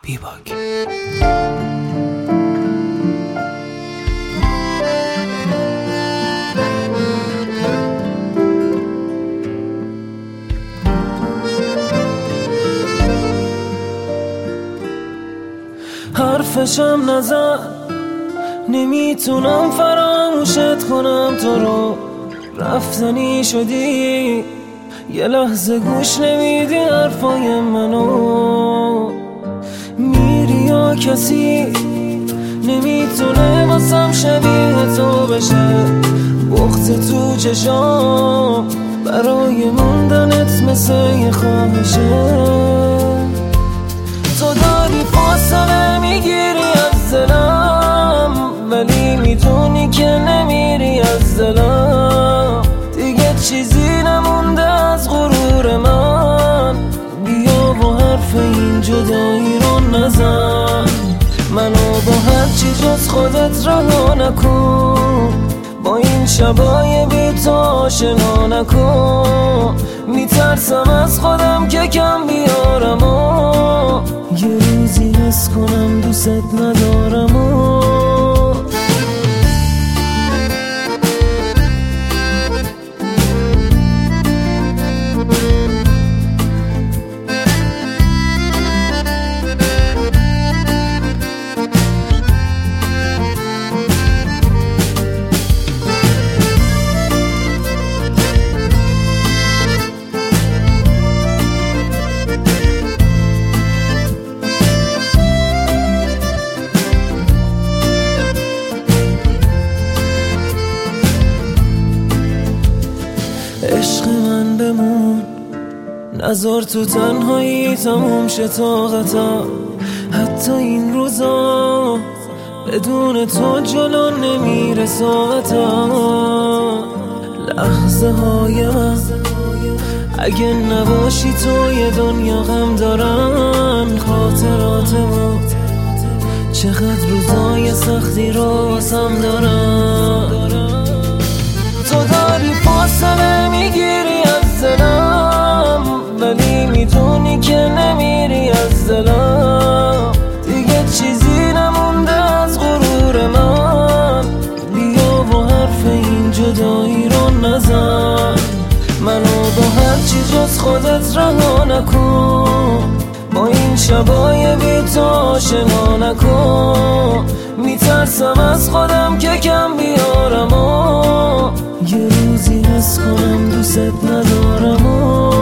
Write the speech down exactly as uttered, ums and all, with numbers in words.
بیباک. حرفشم نزن، نمیتونم فراموشت کنم تو رو، رفتنی شدی یه لحظه گوش نمیدی حرفای منو، میری یا کسی نمیتونه واسم شبیه تو بشه، بخت تو چشام برای موندنت مثل یه خواهشه، تو داری فاصله میگیری از دلم ولی میدونی که نمیری از دلم، دیگه چیزی نمونده از غرور من، بیا با حرف این جدایی رو نزن، منو با هر چی جز خودت رها نکن، با این شبای بی تو آشنا نکن، میترسم از خودم که کم بیارم و یه روزی حس کنم دوست ندارم و عشق من بمون، نذار تو تنهایی تموم شه طاقتم، حتی این روزا بدون تو جلو نمیره ساعتم، لحظه های من اگه نباشی تو یه دنیا غم دارن، خاطرات ما چقدر روزای سختی رو واسم دارن، تو داری فاصله میگیری از دلم ولی میدونی که نمیری از دلم، دیگه چیزی نمونده از غرور من، بیا با حرف این جدایی رو نزن، منو با هر چی جز خودت رها نکن، با این شبای بی تو آشنا نکن، میترسم از خودم که کم بیارم و یه روزی حس کنم دوست ندارم و